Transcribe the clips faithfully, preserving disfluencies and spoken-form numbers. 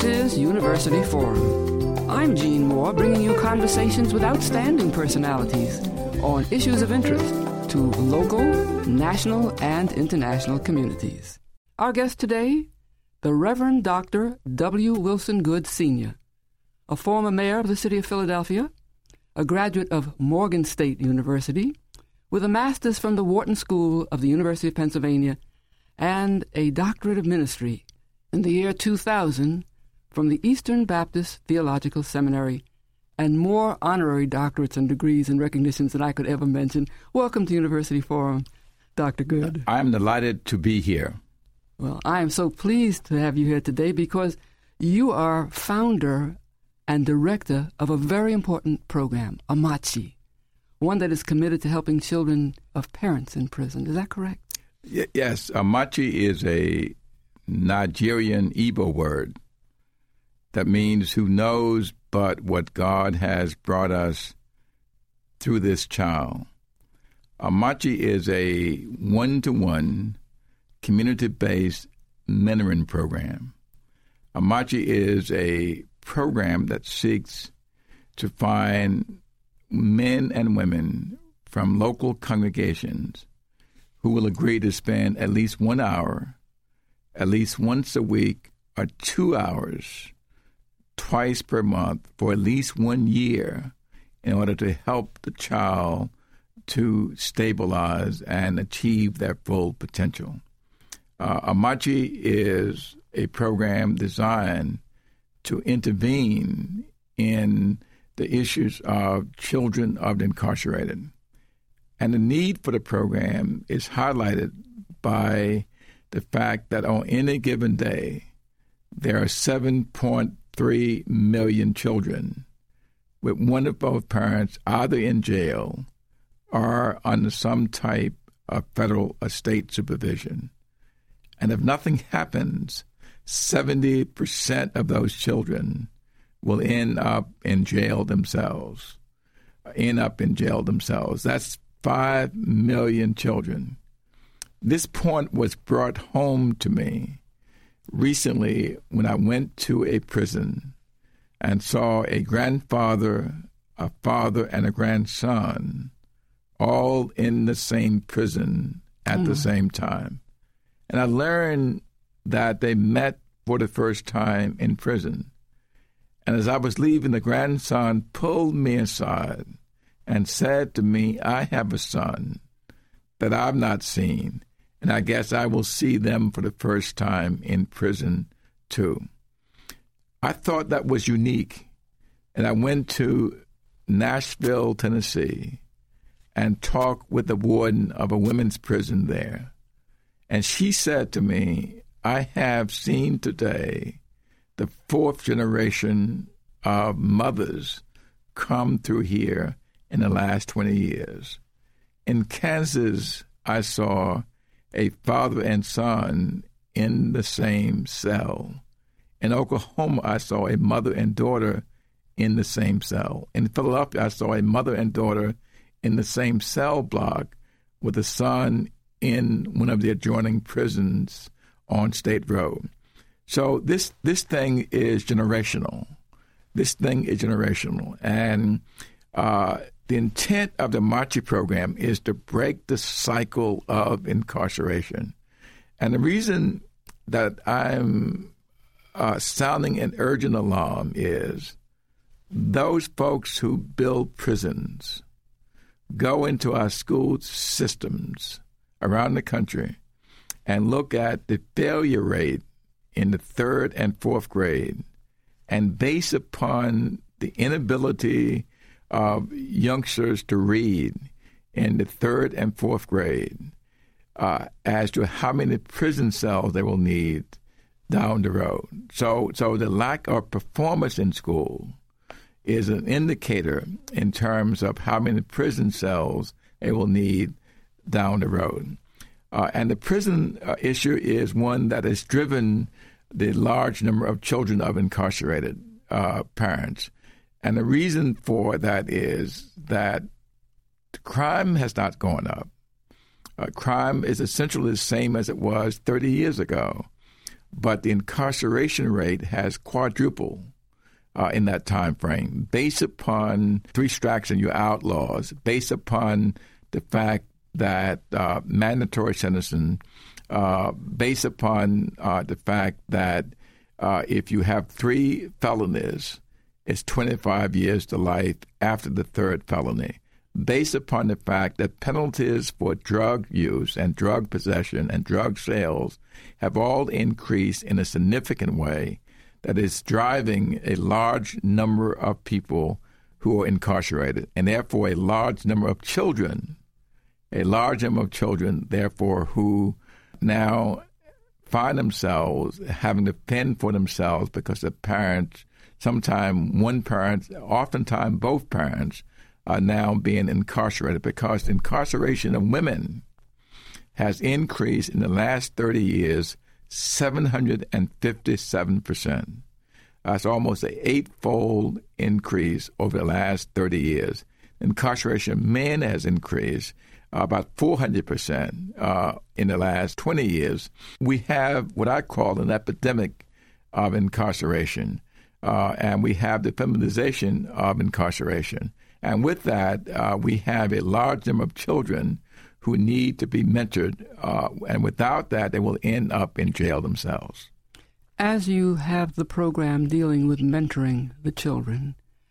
is University Forum. I'm Gene Moore, bringing you conversations with outstanding personalities on issues of interest to local, national, and international communities. Our guest today, the Reverend Doctor W. Wilson Goode, Senior, a former mayor of the city of Philadelphia, a graduate of Morgan State University, with a master's from the Wharton School of the University of Pennsylvania, and a doctorate of ministry in the year two thousand from the Eastern Baptist Theological Seminary, and more honorary doctorates and degrees and recognitions than I could ever mention. Welcome to University Forum, Doctor Goode. I'm delighted to be here. Well, I am so pleased to have you here today because you are founder and director of a very important program, Amachi, one that is committed to helping children of parents in prison. Is that correct? Y- yes. Amachi is a Nigerian Igbo word that means who knows but what God has brought us through this child. Amachi is a one-to-one community-based mentoring program. Amachi is a program that seeks to find men and women from local congregations who will agree to spend at least one hour, at least once a week, or two hours twice per month for at least one year in order to help the child to stabilize and achieve their full potential. Uh, Amachi is a program designed to intervene in the issues of children of the incarcerated. And the need for the program is highlighted by the fact that on any given day, there are seven point three million children with one of both parents either in jail or under some type of federal or state supervision. And if nothing happens, seventy percent of those children will end up in jail themselves, end up in jail themselves. That's five million children. This point was brought home to me recently when I went to a prison and saw a grandfather, a father, and a grandson all in the same prison at mm. the same time. And I learned that they met for the first time in prison. And as I was leaving, the grandson pulled me aside and said to me, I have a son that I've not seen, and I guess I will see them for the first time in prison too. I thought that was unique, and I went to Nashville, Tennessee, and talked with the warden of a women's prison there. And she said to me, I have seen today the fourth generation of mothers come through here in the last twenty years. In Kansas, I saw a father and son in the same cell. In Oklahoma, I saw a mother and daughter in the same cell. In Philadelphia, I saw a mother and daughter in the same cell block with a son in one of the adjoining prisons on State Road. So this this thing is generational. This thing is generational. And uh, the intent of the Amachi program is to break the cycle of incarceration. And the reason that I'm uh, sounding an urgent alarm is those folks who build prisons go into our school systems around the country and look at the failure rate in the third and fourth grade and base upon the inability of youngsters to read in the third and fourth grade uh, as to how many prison cells they will need down the road. So, so the lack of performance in school is an indicator in terms of how many prison cells they will need down the road. Uh, and the prison uh, issue is one that has driven the large number of children of incarcerated uh, parents. And the reason for that is that crime has not gone up. Uh, crime is essentially the same as it was thirty years ago. but the incarceration rate has quadrupled uh, in that time frame, based upon three strikes and you're outlaws, based upon the fact that uh, mandatory sentencing, uh, based upon uh, the fact that uh, if you have three felonies, it's twenty-five years to life after the third felony, based upon the fact that penalties for drug use and drug possession and drug sales have all increased in a significant way that is driving a large number of people who are incarcerated, and therefore a large number of children, a large number of children, therefore, who now find themselves having to fend for themselves because the parents, sometimes one parent, oftentimes both parents, are now being incarcerated because the incarceration of women has increased in the last thirty years seven hundred fifty-seven percent. That's almost an eightfold increase over the last thirty years. Incarceration of men has increased uh, about four hundred percent uh, in the last twenty years. We have what I call an epidemic of incarceration, uh, and we have the feminization of incarceration. And with that, uh, we have a large number of children who need to be mentored, uh, and without that, they will end up in jail themselves. As you have the program dealing with mentoring the children,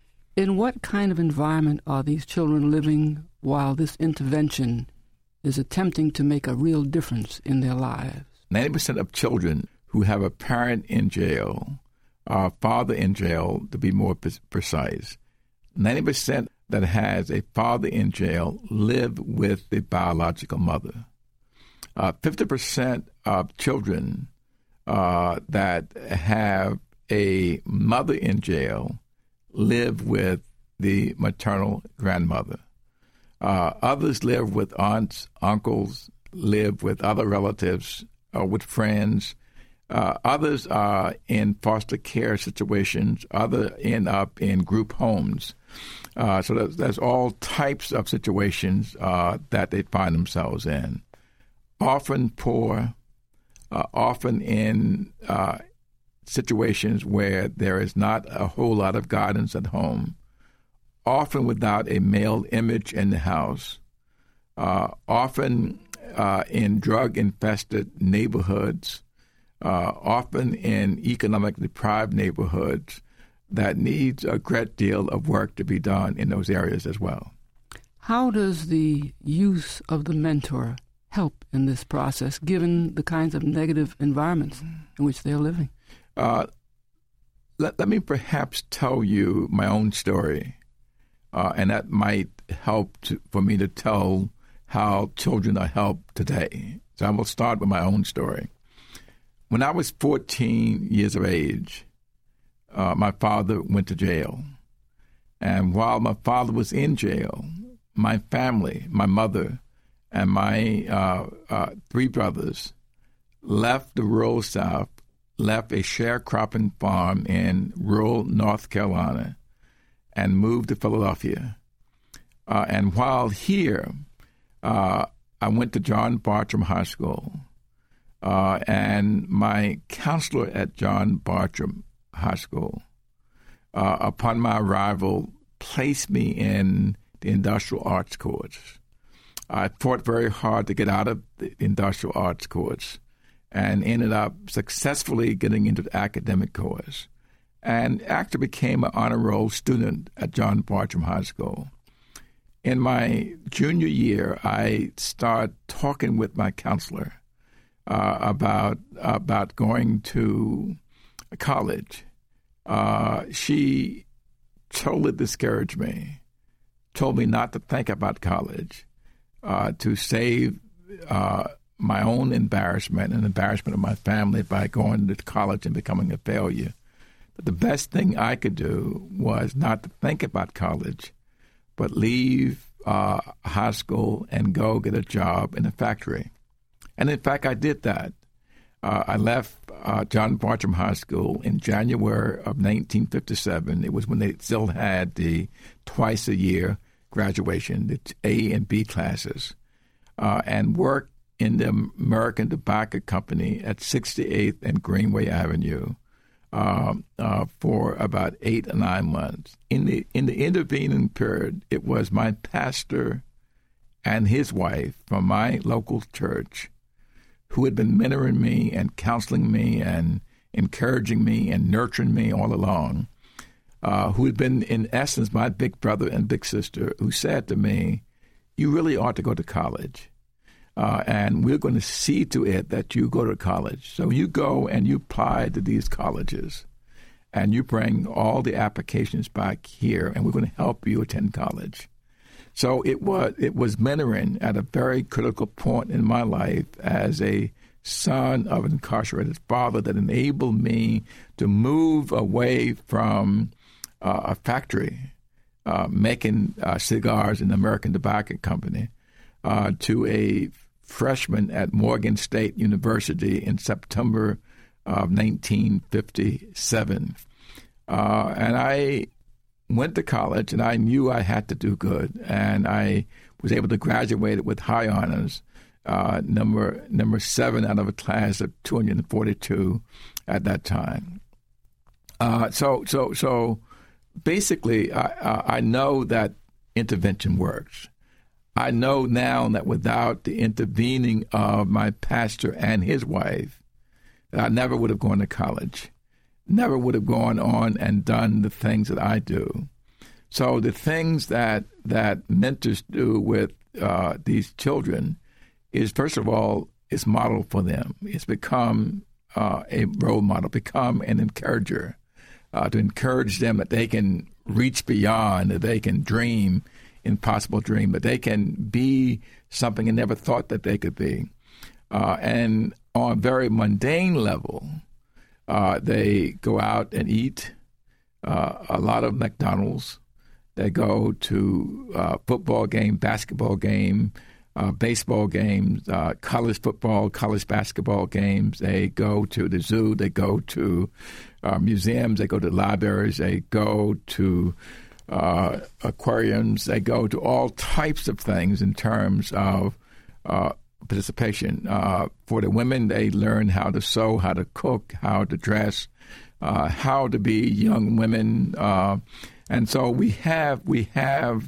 in what kind of environment are these children living while this intervention is attempting to make a real difference in their lives? ninety percent of children who have a parent in jail, or a father in jail, to be more pre- precise, ninety percent that has a father in jail live with the biological mother. Uh, fifty percent of children uh, that have a mother in jail live with the maternal grandmother. Uh, others live with aunts, uncles, live with other relatives, or with friends. Uh, others are in foster care situations. Others end up in group homes. Uh, so there's, there's all types of situations uh, that they find themselves in. Often poor, uh, often in uh, situations where there is not a whole lot of guidance at home, often without a male image in the house, uh, often uh, in drug-infested neighborhoods, uh, often in economically deprived neighborhoods, that needs a great deal of work to be done in those areas as well. How does the use of the mentor help in this process, given the kinds of negative environments in which they're living? Uh, let, let me perhaps tell you my own story, uh, and that might help to, for me to tell how children are helped today. So I will start with my own story. When I was fourteen years of age, Uh, my father went to jail. And while my father was in jail, my family, my mother, and my uh, uh, three brothers left the rural South, left a sharecropping farm in rural North Carolina, and moved to Philadelphia. Uh, and while here, uh, I went to John Bartram High School, uh, and my counselor at John Bartram High School, uh, upon my arrival, placed me in the industrial arts course. I fought very hard to get out of the industrial arts course and ended up successfully getting into the academic course and actually became an honor roll student at John Bartram High School. In my junior year, I started talking with my counselor uh, about about going to college. Uh, she totally discouraged me, told me not to think about college, uh, to save uh, my own embarrassment and embarrassment of my family by going to college and becoming a failure. But the best thing I could do was not to think about college, but leave uh, high school and go get a job in a factory. And in fact, I did that. Uh, I left uh, John Bartram High School in January of nineteen fifty-seven. It was when they still had the twice-a-year graduation, the A and B classes, uh, and worked in the American Tobacco Company at sixty-eighth and Greenway Avenue uh, uh, for about eight or nine months. In the in the intervening period, it was my pastor and his wife from my local church who had been mentoring me and counseling me and encouraging me and nurturing me all along, uh, who had been, in essence, my big brother and big sister, who said to me, you really ought to go to college. Uh, and we're going to see to it that you go to college. So you go and you apply to these colleges, and you bring all the applications back here, and we're going to help you attend college. So it was it was mentoring at a very critical point in my life as a son of an incarcerated father that enabled me to move away from uh, a factory uh, making uh, cigars in the American Tobacco Company uh, to a freshman at Morgan State University in September of nineteen fifty-seven. Uh, and I went to college, and I knew I had to do good, and I was able to graduate with high honors, uh, number number seven out of a class of two hundred forty-two at that time. Uh, so, so, so, basically, I, I know that intervention works. I know now that without the intervening of my pastor and his wife, that I never would have gone to college, never would have gone on and done the things that I do. So the things that that mentors do with uh, these children is, first of all, it's model for them. It's become uh, a role model, become an encourager, uh, to encourage them that they can reach beyond, that they can dream impossible dream, but they can be something they never thought that they could be. Uh, and on a very mundane level, uh, they go out and eat uh, a lot of McDonald's. They go to uh, football game, basketball game, uh, baseball games, uh, college football, college basketball games. They go to the zoo. They go to uh, museums. They go to libraries. They go to Uh, aquariums. They go to all types of things in terms of uh, participation. Uh, for the women, they learn how to sew, how to cook, how to dress, uh, how to be young women. Uh, and so we have we have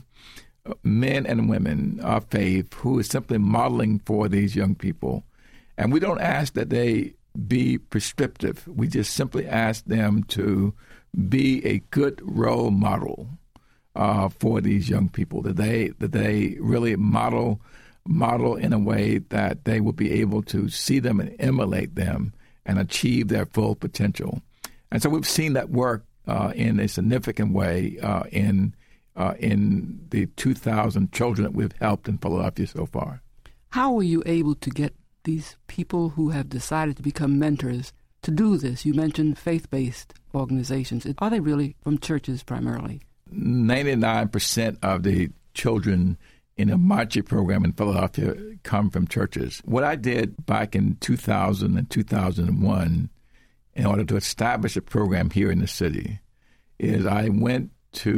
men and women of faith who is simply modeling for these young people. And we don't ask that they be prescriptive. We just simply ask them to be a good role model Uh, for these young people, that they that they really model model in a way that they will be able to see them and emulate them and achieve their full potential. And so we've seen that work uh, in a significant way uh, in uh, in the two thousand children that we've helped in Philadelphia so far. How were you able to get these people who have decided to become mentors to do this? You mentioned faith-based organizations. Are they really from churches primarily? ninety-nine percent of the children in the MACHI program in Philadelphia come from churches. What I did back in two thousand and two thousand one in order to establish a program here in the city is I went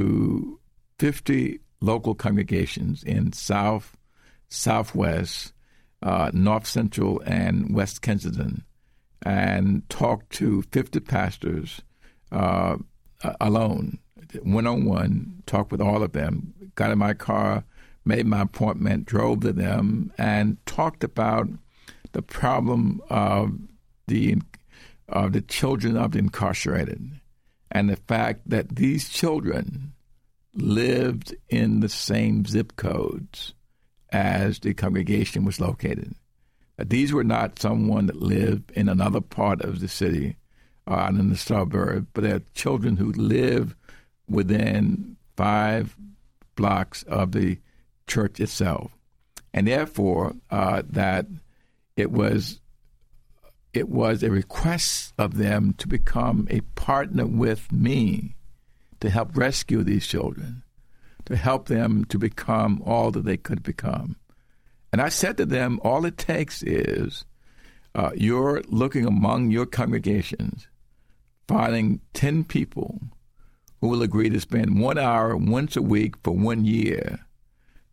to fifty local congregations in South, Southwest, uh, North Central, and West Kensington and talked to fifty pastors uh, alone, one-on-one, talked with all of them, got in my car, made my appointment, drove to them, and talked about the problem of the of the children of the incarcerated and the fact that these children lived in the same zip codes as the congregation was located. That these were not someone that lived in another part of the city or out in the suburb, but they're children who live within five blocks of the church itself. And therefore, uh, that it was it was a request of them to become a partner with me to help rescue these children, to help them to become all that they could become. And I said to them, all it takes is uh, you're looking among your congregations, finding ten people who will agree to spend one hour once a week for one year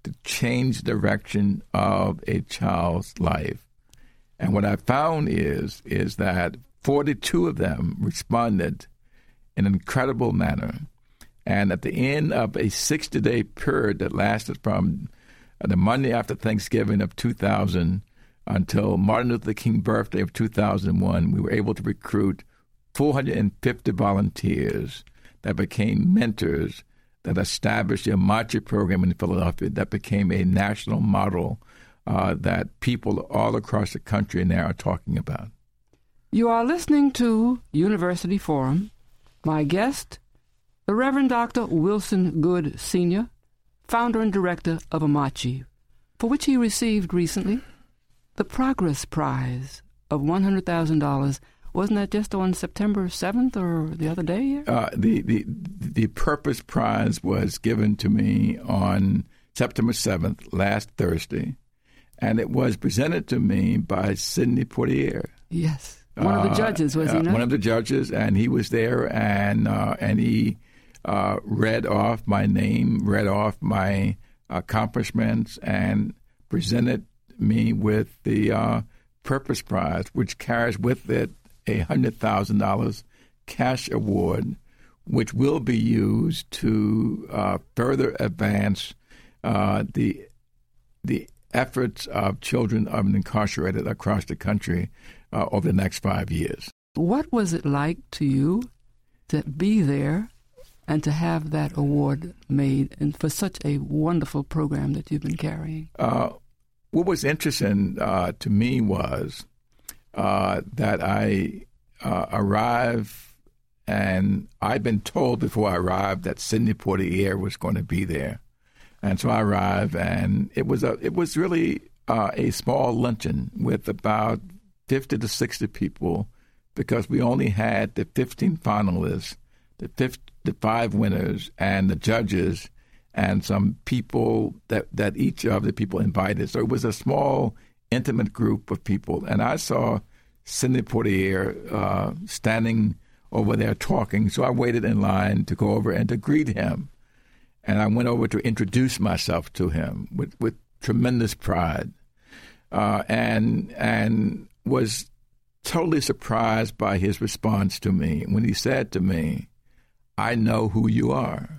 to change the direction of a child's life. And what I found is, is that forty-two of them responded in an incredible manner. And at the end of a sixty-day period that lasted from the Monday after Thanksgiving of two thousand until Martin Luther King birthday of two thousand one, we were able to recruit four hundred fifty volunteers that became mentors, that established the Amachi program in Philadelphia, that became a national model uh, that people all across the country now are talking about. You are listening to University Forum. My guest, the Reverend Doctor Wilson Goode, Senior, founder and director of Amachi, for which he received recently the Progress Prize of one hundred thousand dollars. Wasn't that just on September seventh or the other day here? Uh, the, the, the Purpose Prize was given to me on September seventh, last Thursday, and it was presented to me by Sidney Poitier. Yes. One of the judges, was he uh, not? One of the judges, and he was there, and uh, and he uh, read off my name, read off my accomplishments, and presented me with the uh, Purpose Prize, which carries with it a one hundred thousand dollars cash award, which will be used to uh, further advance uh, the the efforts of children of incarcerated across the country uh, over the next five years. What was it like to you to be there and to have that award made and for such a wonderful program that you've been carrying? Uh, what was interesting uh, to me was uh, that I uh, arrived, and I'd been told before I arrived that Sidney Poitier was going to be there. And so I arrived, and it was a it was really uh, a small luncheon with about fifty to sixty people, because we only had the fifteen finalists, the, fifty, the five winners, and the judges, and some people that, that each of the people invited. So it was a small, intimate group of people. And I saw Sidney Poitier uh, standing over there talking, so I waited in line to go over and to greet him. And I went over to introduce myself to him with, with tremendous pride, uh, and and was totally surprised by his response to me when he said to me, "I know who you are.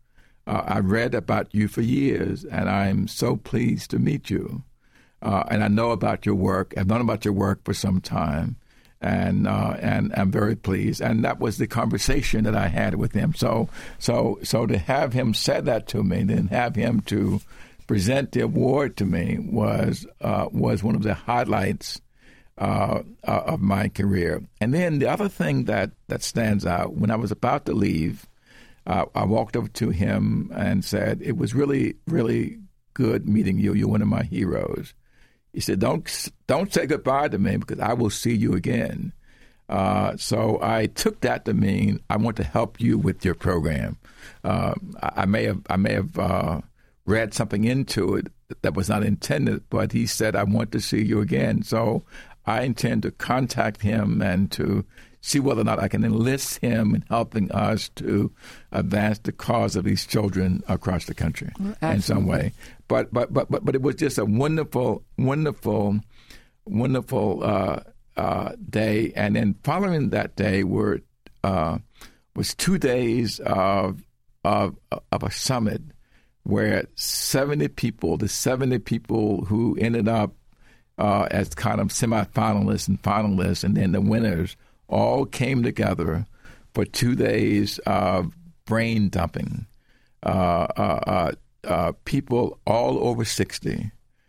Uh, I read about you for years, and I'm so pleased to meet you. Uh, and I know about your work. I've known about your work for some time, and uh, and I'm very pleased." And that was the conversation that I had with him. So so so to have him say that to me, then have him to present the award to me was uh, was one of the highlights uh, uh, of my career. And then the other thing that, that stands out, when I was about to leave, uh, I walked over to him and said, "It was really, really good meeting you. You're one of my heroes." He said, don't don't say goodbye to me, because I will see you again. Uh, so I took that to mean I want to help you with your program. Uh, I, I may have I may have uh, read something into it that was not intended, but he said, "I want to see you again." So I intend to contact him and to see whether or not I can enlist him in helping us to advance the cause of these children across the country in some way. But but but but but it was just a wonderful, wonderful, wonderful uh, uh, day. And then following that day were uh, was two days of of of a summit where seventy people, the seventy people who ended up uh, as kind of semifinalists and finalists, and then the winners, all came together for two days of brain dumping. Uh, uh, uh, uh, people all over sixty,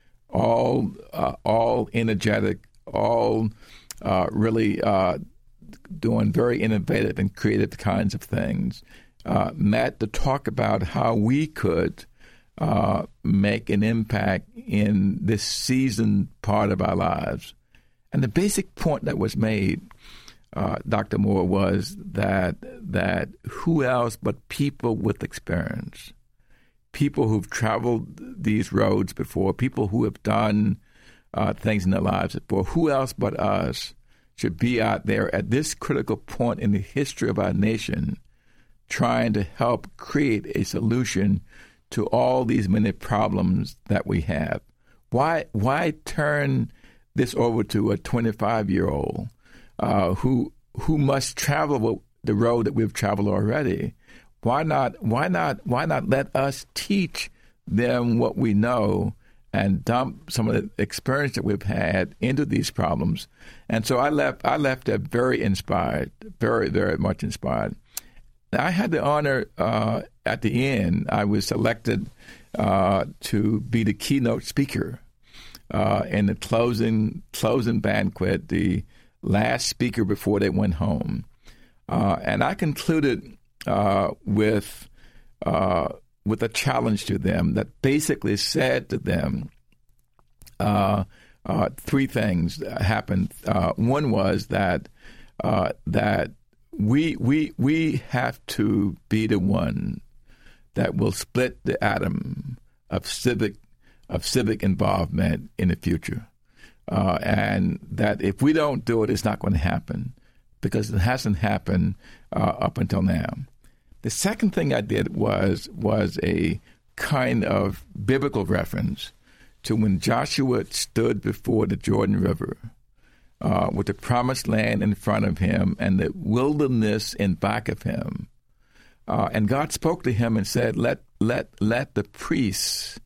all uh, all energetic, all uh, really uh, doing very innovative and creative kinds of things, uh, met to talk about how we could uh, make an impact in this seasoned part of our lives. And the basic point that was made, Uh, Doctor Moore, was that that who else but people with experience, people who've traveled these roads before, people who have done uh, things in their lives before, who else but us should be out there at this critical point in the history of our nation trying to help create a solution to all these many problems that we have? Why why turn this over to a twenty-five-year-old uh, who who must travel the road that we've traveled already? Why not why not why not let us teach them what we know and dump some of the experience that we've had into these problems? And so I left I left there very inspired, very, very much inspired. I had the honor uh, at the end, I was selected uh, to be the keynote speaker uh, in the closing closing banquet, the last speaker before they went home. Uh, and I concluded uh, with uh, with a challenge to them that basically said to them, uh, uh, three things happened. Uh, one was that uh, that we we we have to be the one that will split the atom of civic of civic involvement in the future, uh, and that if we don't do it, it's not going to happen, because it hasn't happened uh, up until now. The second thing I did was was a kind of biblical reference to when Joshua stood before the Jordan River uh, with the promised land in front of him and the wilderness in back of him. Uh, and God spoke to him and said, let let let the priests,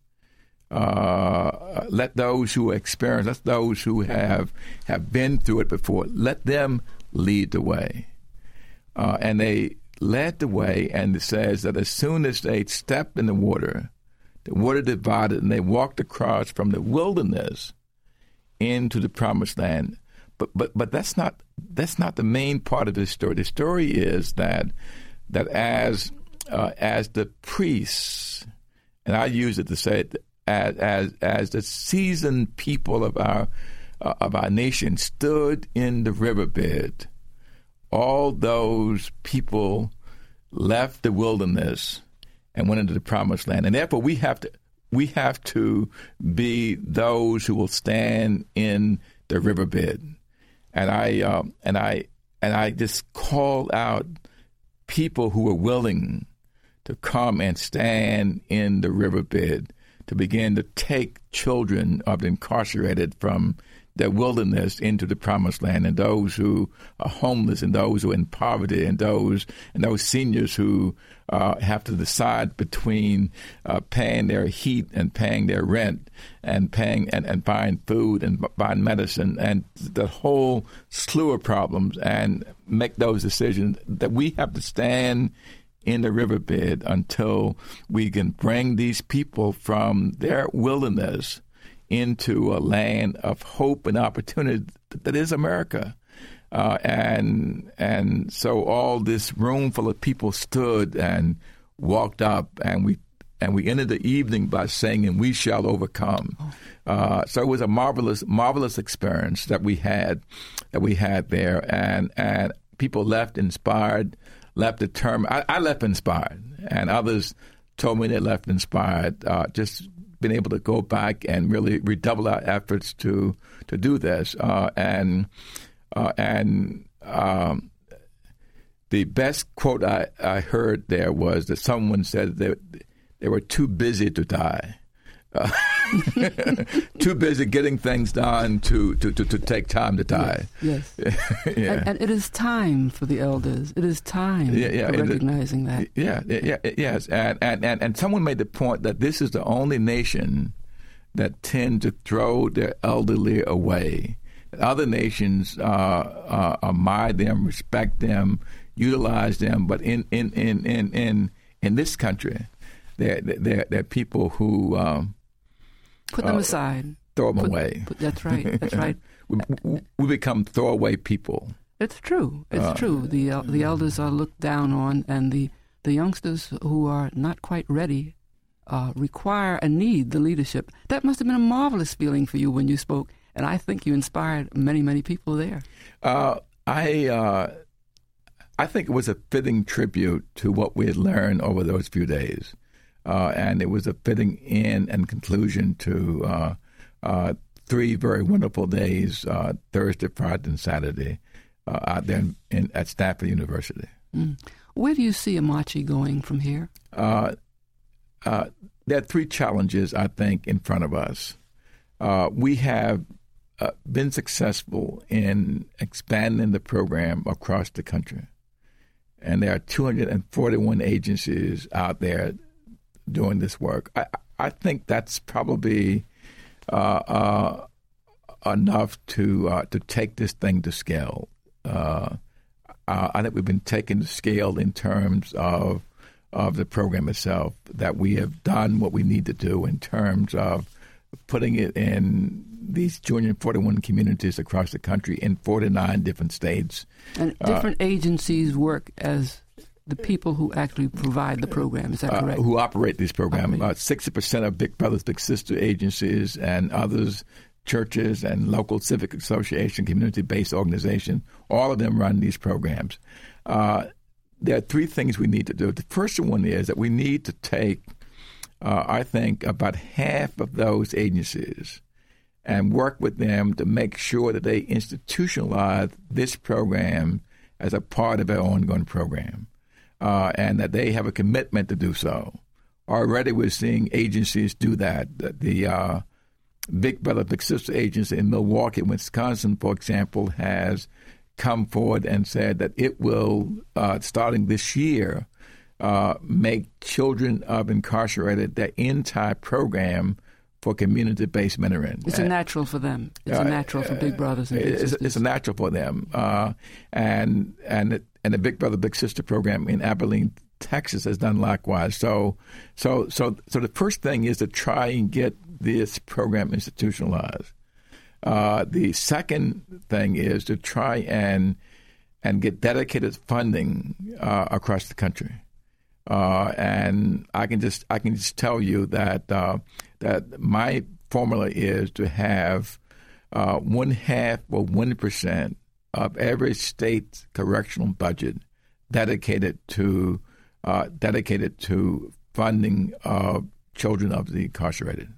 uh, let those who experience, let those who have have been through it before, let them lead the way. Uh, and they led the way, and it says that as soon as they stepped in the water, the water divided, and they walked across from the wilderness into the promised land. But but but that's not that's not the main part of this story. The story is that that as uh, as the priests, and I use it to say it, as as as the seasoned people of our uh, of our nation stood in the riverbed, all those people left the wilderness and went into the promised land. And therefore we have to we have to be those who will stand in the riverbed. And I um, and I and I just called out people who were willing to come and stand in the riverbed to begin to take children of the incarcerated from the wilderness into the promised land, and those who are homeless, and those who are in poverty, and those and those seniors who uh, have to decide between uh, paying their heat and paying their rent, and paying and, and buying food and buying medicine, and the whole slew of problems, and make those decisions. That we have to stand in the riverbed until we can bring these people from their wilderness into a land of hope and opportunity that is America. Uh, and and so all this room full of people stood and walked up, and we and we ended the evening by singing, "We shall overcome." Uh, so it was a marvelous, marvelous experience that we had that we had there, and and people left inspired, left determined. I, I left inspired, and others told me they left inspired. Uh, just been able to go back and really redouble our efforts to to do this. Uh, and uh, and um, the best quote I, I heard there was that someone said that they were too busy to die. Uh, too busy getting things done to, to, to, to take time to die. Yes. yes. yeah. and, and it is time for the elders. It is time yeah, yeah, for recognizing it, that. Yeah, yeah, yes. And, and, and, and someone made the point that this is the only nation that tend to throw their elderly away. Other nations uh, uh, admire them, respect them, utilize them, but in in in in in, in this country, there there there are people who um, put them uh, aside, throw them put, away. Put, that's right. That's right. we, we become throwaway people. It's true. It's uh, true. The uh, the elders are looked down on, and the, the youngsters who are not quite ready uh, require and need the leadership. That must have been a marvelous feeling for you when you spoke, and I think you inspired many, many people there. Uh, I uh, I think it was a fitting tribute to what we had learned over those few days, uh, and it was a fitting end and conclusion to uh, uh, three very wonderful days: uh, Thursday, Friday, and Saturday. Uh, out there in, in, at Stanford University. Mm. Where do you see Amachi going from here? Uh, uh, there are three challenges, I think, in front of us. Uh, we have uh, been successful in expanding the program across the country. And there are two hundred forty-one agencies out there doing this work. I, I think that's probably uh, uh, enough to uh, to take this thing to scale. Uh, I think we've been taken to scale in terms of of the program itself, that we have done what we need to do in terms of putting it in these two hundred forty-one communities across the country in forty-nine different states. And different uh, agencies work as the people who actually provide the program. Is that correct? Uh, who operate this program. About sixty percent of Big Brothers Big Sisters agencies and others, churches and local civic association, community-based organization, all of them run these programs. Uh, there are three things we need to do. The first one is that we need to take, uh, I think, about half of those agencies and work with them to make sure that they institutionalize this program as a part of their ongoing program, uh, and that they have a commitment to do so. Already we're seeing agencies do that. The uh, Big Brother Big Sister agency in Milwaukee, Wisconsin, for example, has come forward and said that it will, uh, starting this year, uh, make children of incarcerated their entire program for community-based mentoring. It's a natural for them. It's uh, a natural for Big Brothers and Big it's, Sisters. It's a natural for them. Uh, and and it, and the Big Brother Big Sister program in Abilene, Texas, has done likewise. So so so so the first thing is to try and get this program institutionalized. Uh, the second thing is to try and and get dedicated funding uh, across the country. Uh, and I can just I can just tell you that uh, that my formula is to have uh, one half or one percent of every state's correctional budget dedicated to uh, dedicated to funding of children of the incarcerated.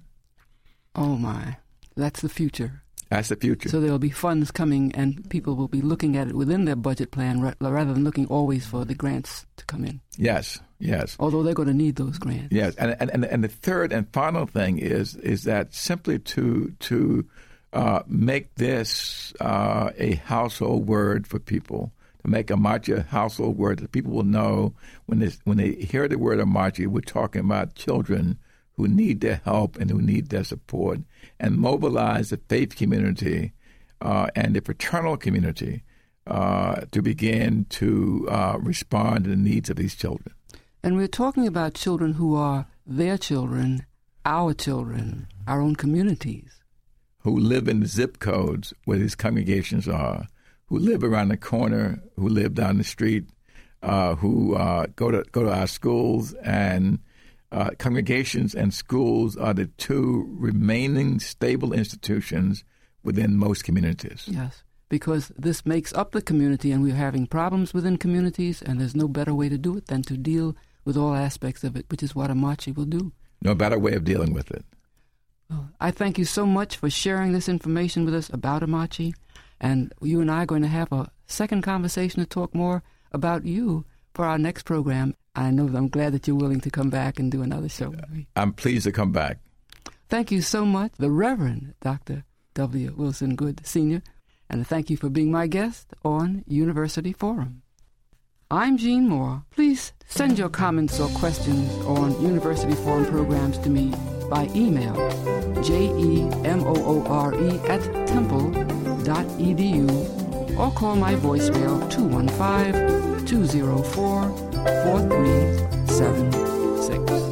Oh my, that's the future. That's the future. So there will be funds coming, and people will be looking at it within their budget plan rather than looking always for the grants to come in. Yes, yes. Although they're going to need those grants. Yes, and and and the third and final thing is is that simply to to uh, make this uh, a household word for people, to make Amachi a household word that people will know when they when they hear the word Amachi, we're talking about children who need their help and who need their support, and mobilize the faith community uh, and the fraternal community uh, to begin to uh, respond to the needs of these children. And we're talking about children who are their children, our children, our own communities. Who live in the zip codes where these congregations are, who live around the corner, who live down the street, uh, who uh, go to go to our schools. And Uh, congregations and schools are the two remaining stable institutions within most communities. Yes, because this makes up the community, and we're having problems within communities, and there's no better way to do it than to deal with all aspects of it, which is what Amachi will do. No better way of dealing with it. Well, I thank you so much for sharing this information with us about Amachi, and you and I are going to have a second conversation to talk more about you for our next program. I know that I'm glad that you're willing to come back and do another show with me. I'm pleased to come back. Thank you so much, the Reverend Doctor W. Wilson Goode, Senior, and thank you for being my guest on University Forum. I'm Jean Moore. Please send your comments or questions on University Forum programs to me by email, J E M O O R E at temple dot E D U, or call my voicemail two one five, two zero four, four three seven six.